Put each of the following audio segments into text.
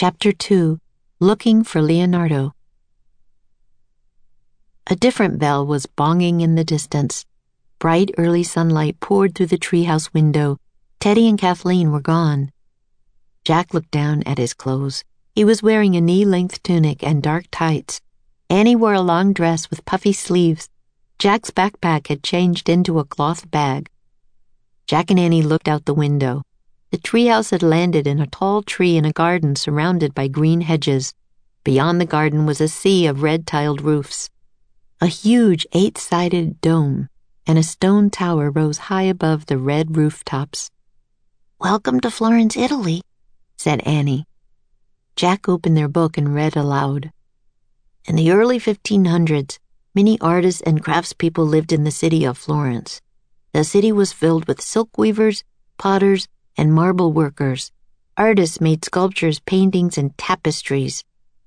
Chapter 2 Looking for Leonardo. A different bell was bonging in the distance. Bright early sunlight poured through the treehouse window. Teddy and Kathleen were gone. Jack looked down at his clothes. He was wearing a knee-length tunic and dark tights. Annie wore a long dress with puffy sleeves. Jack's backpack had changed into a cloth bag. Jack and Annie looked out the window. The treehouse had landed in a tall tree in a garden surrounded by green hedges. Beyond the garden was a sea of red-tiled roofs. A huge 8-sided dome and a stone tower rose high above the red rooftops. "Welcome to Florence, Italy," said Annie. Jack opened their book and read aloud. In the early 1500s, many artists and craftspeople lived in the city of Florence. The city was filled with silk weavers, potters, and marble workers. Artists made sculptures, paintings, and tapestries.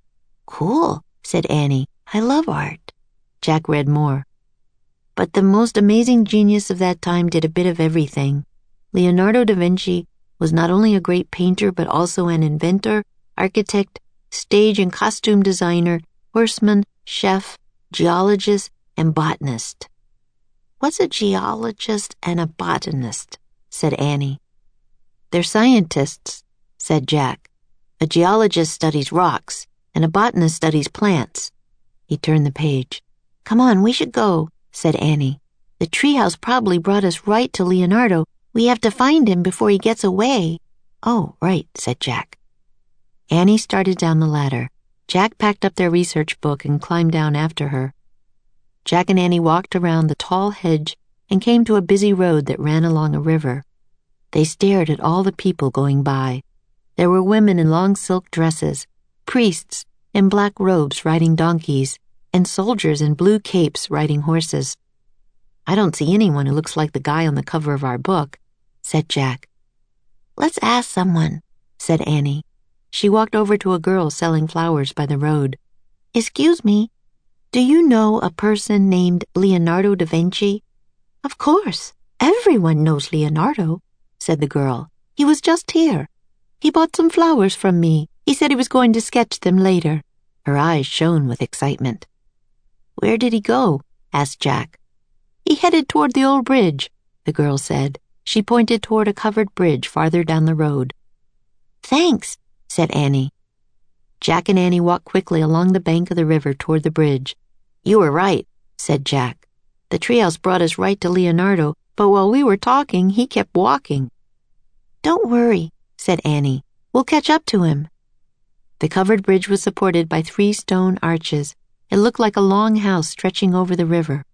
"Cool," said Annie. "I love art." Jack read more. But the most amazing genius of that time did a bit of everything. Leonardo da Vinci was not only a great painter but also an inventor, architect, stage and costume designer, horseman, chef, geologist, and botanist. "What's a geologist and a botanist?" said Annie. "They're scientists," said Jack. "A geologist studies rocks, and a botanist studies plants." He turned the page. "Come on, we should go," said Annie. "The treehouse probably brought us right to Leonardo. We have to find him before he gets away." "Oh, right," said Jack. Annie started down the ladder. Jack packed up their research book and climbed down after her. Jack and Annie walked around the tall hedge and came to a busy road that ran along a river. They stared at all the people going by. There were women in long silk dresses, priests in black robes riding donkeys, and soldiers in blue capes riding horses. "I don't see anyone who looks like the guy on the cover of our book," said Jack. "Let's ask someone," said Annie. She walked over to a girl selling flowers by the road. "Excuse me, do you know a person named Leonardo da Vinci?" "Of course, everyone knows Leonardo," said the girl. "He was just here. He bought some flowers from me. He said he was going to sketch them later." Her eyes shone with excitement. "Where did he go?" asked Jack. "He headed toward the old bridge," the girl said. She pointed toward a covered bridge farther down the road. "Thanks," said Annie. Jack and Annie walked quickly along the bank of the river toward the bridge. "You were right," said Jack. "The treehouse brought us right to Leonardo, but while we were talking, he kept walking." "Don't worry," said Annie. "We'll catch up to him." The covered bridge was supported by 3 stone arches. It looked like a long house stretching over the river.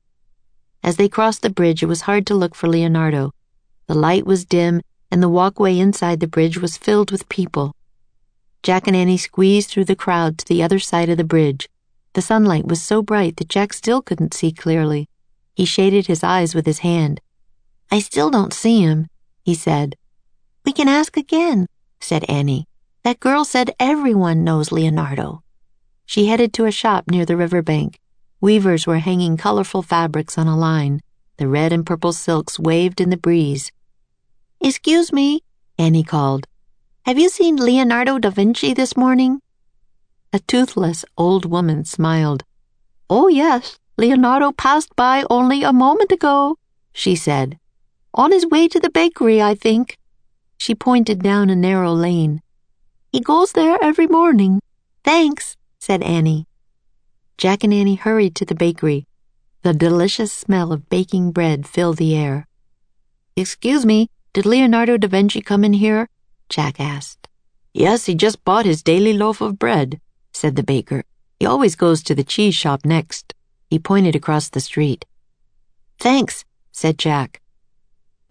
As they crossed the bridge, it was hard to look for Leonardo. The light was dim, and the walkway inside the bridge was filled with people. Jack and Annie squeezed through the crowd to the other side of the bridge. The sunlight was so bright that Jack still couldn't see clearly. He shaded his eyes with his hand. "I still don't see him," he said. "We can ask again," said Annie. "That girl said everyone knows Leonardo." She headed to a shop near the riverbank. Weavers were hanging colorful fabrics on a line. The red and purple silks waved in the breeze. "Excuse me," Annie called. "Have you seen Leonardo da Vinci this morning?" A toothless old woman smiled. "Oh, yes, Leonardo passed by only a moment ago," she said. "On his way to the bakery, I think." She pointed down a narrow lane. "He goes there every morning." "Thanks," said Annie. Jack and Annie hurried to the bakery. The delicious smell of baking bread filled the air. "Excuse me, did Leonardo da Vinci come in here?" Jack asked. "Yes, he just bought his daily loaf of bread," said the baker. "He always goes to the cheese shop next." He pointed across the street. "Thanks," said Jack.